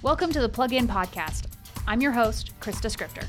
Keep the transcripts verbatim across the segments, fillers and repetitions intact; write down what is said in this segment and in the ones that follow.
Welcome to the Plug-In Podcast. I'm your host, Krista Scripter.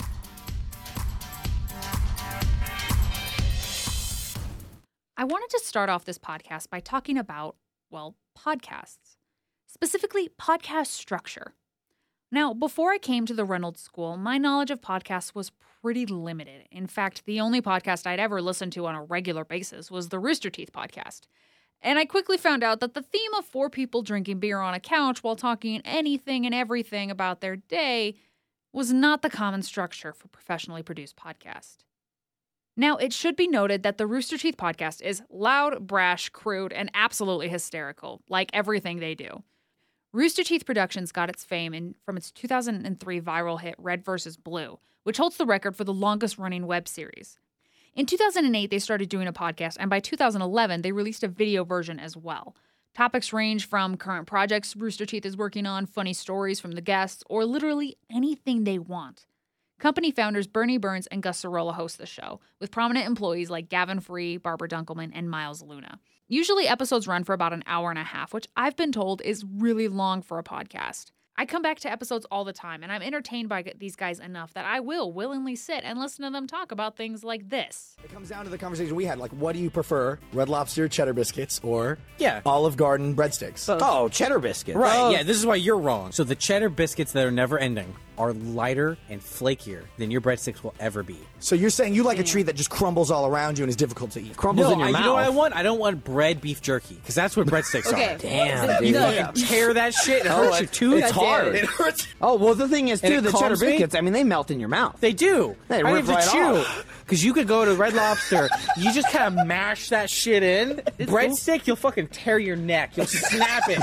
I wanted to start off this podcast by talking about, well, podcasts. Specifically, podcast structure. Now, before I came to the Reynolds School, my knowledge of podcasts was pretty limited. In fact, the only podcast I'd ever listened to on a regular basis was the Rooster Teeth podcast. And I quickly found out that the theme of four people drinking beer on a couch while talking anything and everything about their day was not the common structure for professionally produced podcasts. Now, it should be noted that the Rooster Teeth podcast is loud, brash, crude, and absolutely hysterical, like everything they do. Rooster Teeth Productions got its fame in, from its two thousand three viral hit Red versus. Blue, which holds the record for the longest-running web series. In two thousand eight, they started doing a podcast, and by two thousand eleven, they released a video version as well. Topics range from current projects Rooster Teeth is working on, funny stories from the guests, or literally anything they want. Company founders Bernie Burns and Gus Sorolla host the show, with prominent employees like Gavin Free, Barbara Dunkelman, and Miles Luna. Usually episodes run for about an hour and a half, which I've been told is really long for a podcast. I come back to episodes all the time, and I'm entertained by these guys enough that I will willingly sit and listen to them talk about things like this. It comes down to the conversation we had, like, what do you prefer, Red Lobster cheddar biscuits or yeah. Olive Garden breadsticks? Both. Oh, cheddar biscuits. Right, Oh. yeah, this is why you're wrong. So the cheddar biscuits that are never ending are lighter and flakier than your breadsticks will ever be. So you're saying you like a treat that just crumbles all around you and is difficult to eat? Crumbles no, in your I, mouth. you know what I want? I don't want bread beef jerky, because that's what breadsticks Okay. are. Damn, You dude. fucking tear that shit, it Oh, hurts your it's- tooth. It's hard. It hurts. Oh, well, the thing is, And too, it the cheddar calms me? biscuits, I mean, they melt in your mouth. They do. They I rip have right to chew. off. Because you could go to Red Lobster, you just kind of mash that shit in. Breadstick, you'll fucking tear your neck. You'll snap it.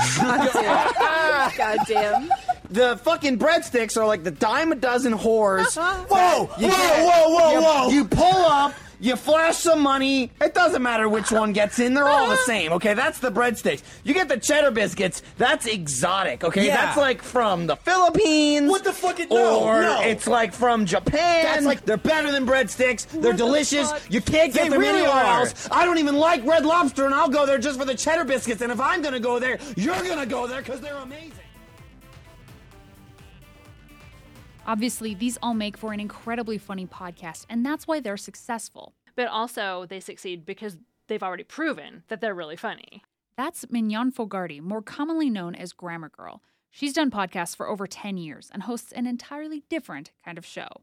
God damn. The fucking breadsticks are like the dime a dozen whores. Whoa, You whoa, get- whoa, whoa, you, whoa. You pull up, you flash some money. It doesn't matter which one gets in. They're all the same, okay? That's the breadsticks. You get the cheddar biscuits. That's exotic, okay? Yeah. That's like from the Philippines. What the fuck? No, or no. it's like from Japan. That's like- they're better than breadsticks. They're the delicious. fuck? You can't get They them really anywhere are. else. I don't even like Red Lobster, and I'll go there just for the cheddar biscuits. And if I'm gonna go there, you're gonna go there because they're amazing. Obviously, these all make for an incredibly funny podcast, and that's why they're successful. But also, they succeed because they've already proven that they're really funny. That's Mignon Fogarty, more commonly known as Grammar Girl. She's done podcasts for over ten years and hosts an entirely different kind of show.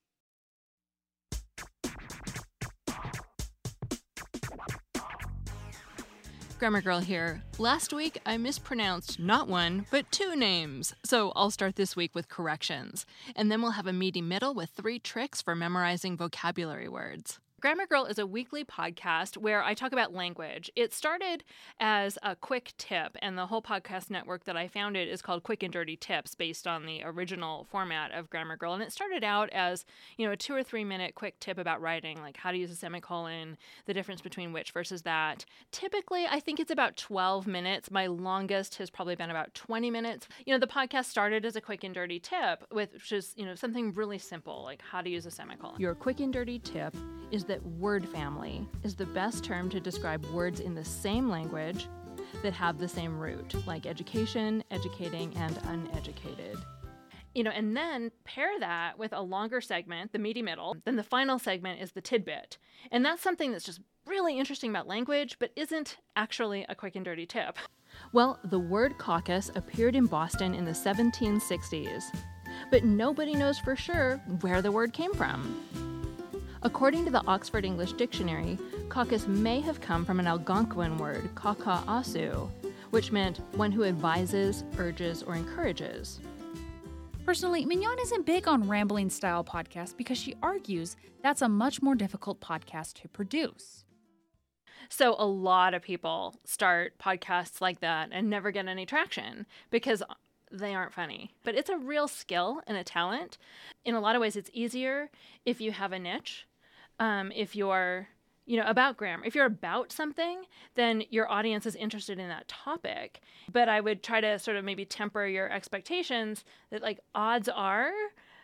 Grammar Girl here. Last week, I mispronounced not one, but two names. So I'll start this week with corrections. And then we'll have a meaty middle with three tricks for memorizing vocabulary words. Grammar Girl is a weekly podcast where I talk about language. It started as a quick tip, and the whole podcast network that I founded is called Quick and Dirty Tips, based on the original format of Grammar Girl. And it started out as, you know, a two or three minute quick tip about writing, like how to use a semicolon, the difference between which versus that. Typically, I think it's about twelve minutes. My longest has probably been about twenty minutes. You know, the podcast started as a quick and dirty tip, with, which is, you know, something really simple, like how to use a semicolon. Your quick and dirty tip is that word family is the best term to describe words in the same language that have the same root, like education, educating, and uneducated. You know, and then pair that with a longer segment, the meaty middle. Then the final segment is the tidbit. And that's something that's just really interesting about language, but isn't actually a quick and dirty tip. Well, the word caucus appeared in Boston in the seventeen sixties, but nobody knows for sure where the word came from. According to the Oxford English Dictionary, caucus may have come from an Algonquin word, kaka'asu, which meant one who advises, urges, or encourages. Personally, Mignon isn't big on rambling-style podcasts because she argues that's a much more difficult podcast to produce. So a lot of people start podcasts like that and never get any traction because they aren't funny. But it's a real skill and a talent. In a lot of ways, it's easier if you have a niche. Um, if you're, you know, about grammar, if you're about something, then your audience is interested in that topic. But I would try to sort of maybe temper your expectations that, like, odds are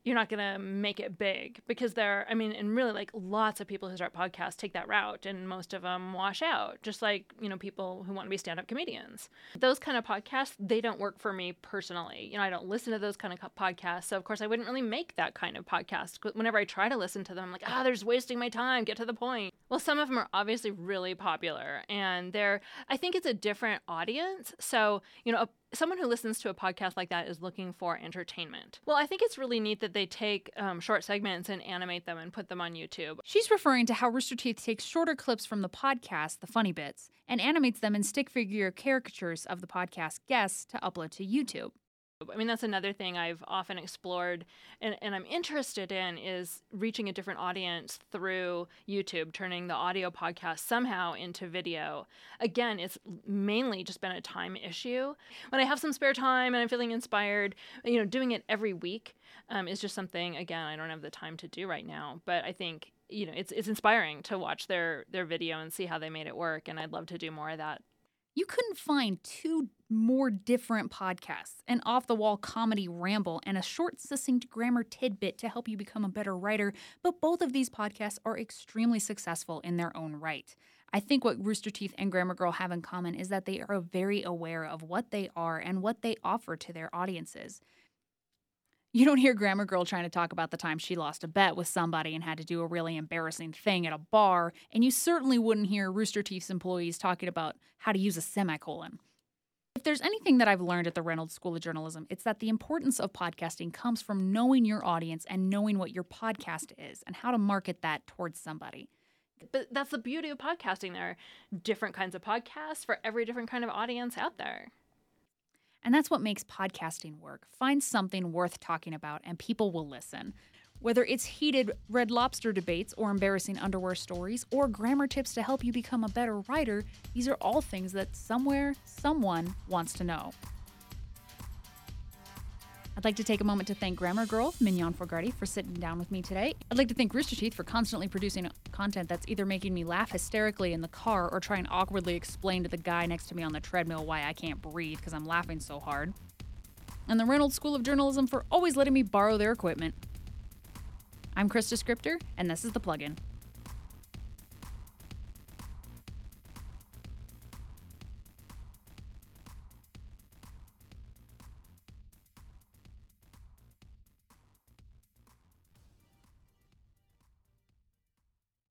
you're not going to make it big, because there, I mean, and really like lots of people who start podcasts take that route, and most of them wash out, just like, you know, people who want to be stand-up comedians. Those kind of podcasts, they don't work for me personally. You know, I don't listen to those kind of podcasts. So of course I wouldn't really make that kind of podcast. Whenever I try to listen to them, I'm like, ah, oh, they're just wasting my time. Get to the point. Well, some of them are obviously really popular, and they're, I think it's a different audience. So, you know, a, someone who listens to a podcast like that is looking for entertainment. Well, I think it's really neat that they take um, short segments and animate them and put them on YouTube. She's referring to how Rooster Teeth takes shorter clips from the podcast, the funny bits, and animates them in stick figure caricatures of the podcast guests to upload to YouTube. I mean, that's another thing I've often explored and, and I'm interested in, is reaching a different audience through YouTube, turning the audio podcast somehow into video. Again, it's mainly just been a time issue. When I have some spare time and I'm feeling inspired, you know, doing it every week um, is just something, again, I don't have the time to do right now. But I think, you know, it's it's inspiring to watch their, their video and see how they made it work. And I'd love to do more of that. You couldn't find two more different podcasts, an off-the-wall comedy ramble and a short, succinct grammar tidbit to help you become a better writer, but both of these podcasts are extremely successful in their own right. I think what Rooster Teeth and Grammar Girl have in common is that they are very aware of what they are and what they offer to their audiences. You don't hear Grammar Girl trying to talk about the time she lost a bet with somebody and had to do a really embarrassing thing at a bar, and you certainly wouldn't hear Rooster Teeth's employees talking about how to use a semicolon. If there's anything that I've learned at the Reynolds School of Journalism, it's that the importance of podcasting comes from knowing your audience and knowing what your podcast is and how to market that towards somebody. But that's the beauty of podcasting. There are different kinds of podcasts for every different kind of audience out there. And that's what makes podcasting work. Find something worth talking about and people will listen. Whether it's heated Red Lobster debates or embarrassing underwear stories or grammar tips to help you become a better writer, these are all things that somewhere, someone wants to know. I'd like to take a moment to thank Grammar Girl, Mignon Fogarty, for sitting down with me today. I'd like to thank Rooster Teeth for constantly producing content that's either making me laugh hysterically in the car or try and awkwardly explain to the guy next to me on the treadmill why I can't breathe because I'm laughing so hard. And the Reynolds School of Journalism for always letting me borrow their equipment. I'm Krista Scripter, and this is The Plug-In.